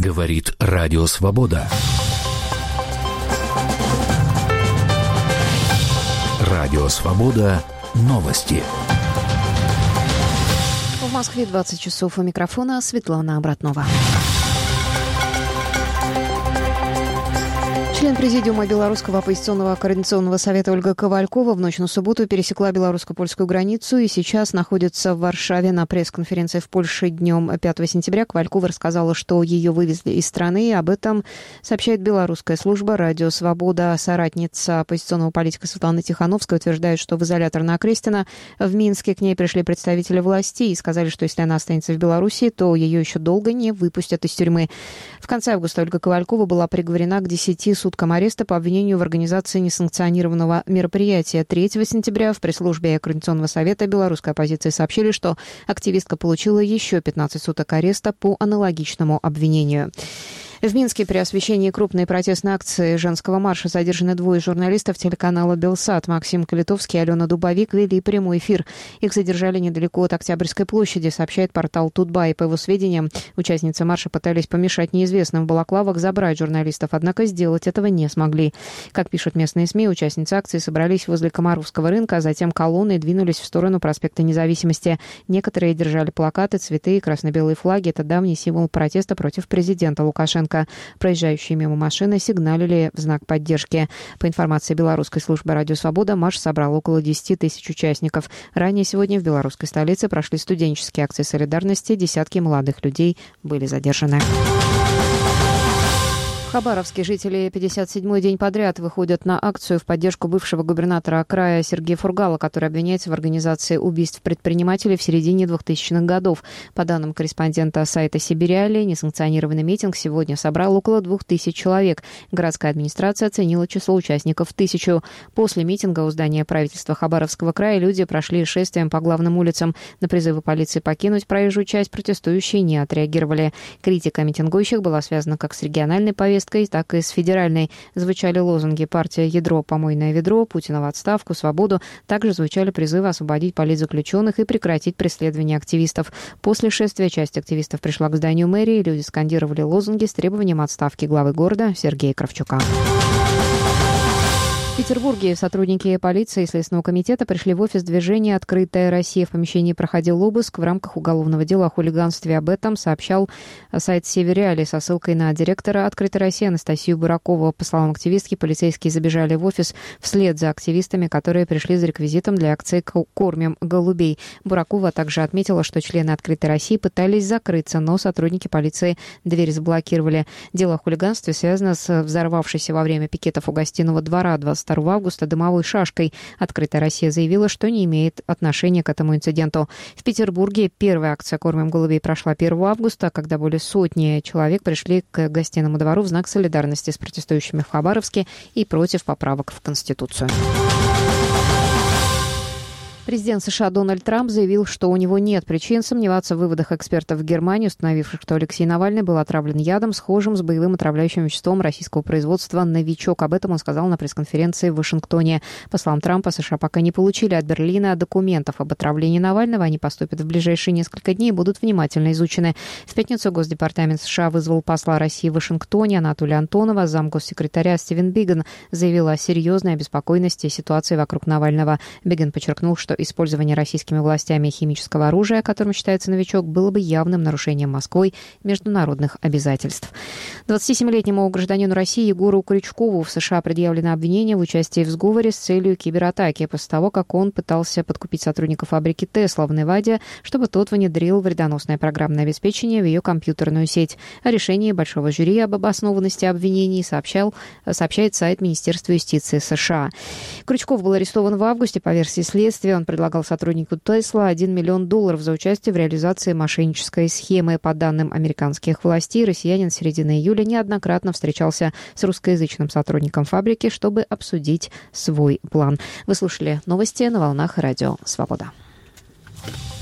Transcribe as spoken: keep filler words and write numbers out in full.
Говорит Радио Свобода. Радио Свобода. Новости. В Москве двадцать часов. У микрофона Светлана Обратнова. Член Президиума Белорусского оппозиционного координационного совета Ольга Ковалькова в ночь на субботу пересекла белорусско-польскую границу и сейчас находится в Варшаве на пресс-конференции в Польше днем пятого сентября. Ковалькова рассказала, что ее вывезли из страны. Об этом сообщает белорусская служба «Радио Свобода». Соратница оппозиционного политика Светлана Тихановская утверждает, что в изолятор на Окрестина в Минске к ней пришли представители властей и сказали, что если она останется в Беларуси, то ее еще долго не выпустят из тюрьмы. В конце августа Ольга Ковалькова была приговорена к десяти суткам ареста по обвинению в организации несанкционированного мероприятия. третьего сентября в пресс-службе Координационного совета белорусской оппозиции сообщили, что активистка получила еще пятнадцать суток ареста по аналогичному обвинению. В Минске при освещении крупной протестной акции женского марша задержаны двое журналистов телеканала «Белсат». Максим Калитовский и Алена Дубовик вели прямой эфир. Их задержали недалеко от Октябрьской площади, сообщает портал Тутбай. По его сведениям, участницы марша пытались помешать неизвестным в балаклавах забрать журналистов, однако сделать этого не смогли. Как пишут местные СМИ, участницы акции собрались возле Комаровского рынка, а затем колонной двинулись в сторону проспекта Независимости. Некоторые держали плакаты, цветы и красно-белые флаги. Это давний символ протеста против президента Лукашенко. Проезжающие мимо машины сигналили в знак поддержки. По информации белорусской службы «Радио Свобода», марш собрал около десяти тысяч участников. Ранее сегодня в белорусской столице прошли студенческие акции солидарности. Десятки молодых людей были задержаны. В Хабаровске жители пятьдесят седьмой день подряд выходят на акцию в поддержку бывшего губернатора края Сергея Фургала, который обвиняется в организации убийств предпринимателей в середине двухтысячных годов. По данным корреспондента сайта «Сибиряли», несанкционированный митинг сегодня собрал около двух тысяч человек. Городская администрация оценила число участников в тысячу. После митинга у здания правительства Хабаровского края люди прошли шествием по главным улицам. На призывы полиции покинуть проезжую часть протестующие не отреагировали. Критика митингующих была связана как с региональной повесткой, так и с федеральной. Звучали лозунги «Партия ядро, помойное ведро», «Путина в отставку», «Свободу». Также звучали призывы освободить политзаключенных и прекратить преследование активистов. После шествия часть активистов пришла к зданию мэрии. Люди скандировали лозунги с требованием отставки главы города Сергея Кравчука. В Петербурге сотрудники полиции и Следственного комитета пришли в офис движения «Открытая Россия». В помещении проходил обыск в рамках уголовного дела о хулиганстве. Об этом сообщал сайт «Северяли» со ссылкой на директора «Открытой России» Анастасию Буракову. По словам активистки, полицейские забежали в офис вслед за активистами, которые пришли за реквизитом для акции «Кормим голубей». Буракова также отметила, что члены «Открытой России» пытались закрыться, но сотрудники полиции дверь заблокировали. Дело о хулиганстве связано с взорвавшейся во время пикетов у гостиного двора двадцать второго августа дымовой шашкой. «Открытая Россия» заявила, что не имеет отношения к этому инциденту. В Петербурге первая акция «Кормим голубей» прошла первого августа, когда более сотни человек пришли к гостиному двору в знак солидарности с протестующими в Хабаровске и против поправок в Конституцию. Президент США Дональд Трамп заявил, что у него нет причин сомневаться в выводах экспертов в Германии, установивших, что Алексей Навальный был отравлен ядом, схожим с боевым отравляющим веществом российского производства «Новичок». Об этом он сказал на пресс-конференции в Вашингтоне. По словам Трампа, США пока не получили от Берлина документов об отравлении Навального. Они поступят в ближайшие несколько дней и будут внимательно изучены. В пятницу Госдепартамент США вызвал посла России в Вашингтоне Анатолия Антонова. Замгоссекретаря Стивен Биган заявил о серьезной обеспокоенности ситуации вокруг Навального. Биган подчеркнул, что использование российскими властями химического оружия, которым считается «Новичок», было бы явным нарушением Москвой международных обязательств. двадцатисемилетнему гражданину России Егору Крючкову в США предъявлено обвинение в участии в сговоре с целью кибератаки после того, как он пытался подкупить сотрудника фабрики Tesla в Неваде, чтобы тот внедрил вредоносное программное обеспечение в ее компьютерную сеть. О решении большого жюри об обоснованности обвинений сообщал, сообщает сайт Министерства юстиции США. Крючков был арестован в августе по версии следствия. Он предлагал сотруднику Tesla один миллион долларов за участие в реализации мошеннической схемы. По данным американских властей, россиянин с середины июля неоднократно встречался с русскоязычным сотрудником фабрики, чтобы обсудить свой план. Вы слушали новости на волнах Радио Свобода.